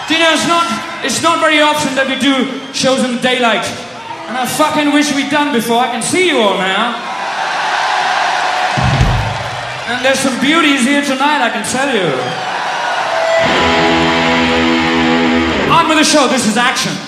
You know, it's not very often that we do shows in the daylight. And I fucking wish we'd done before. I can see you all now. And there's some beauties here tonight, I can tell you. On with the show, this is action.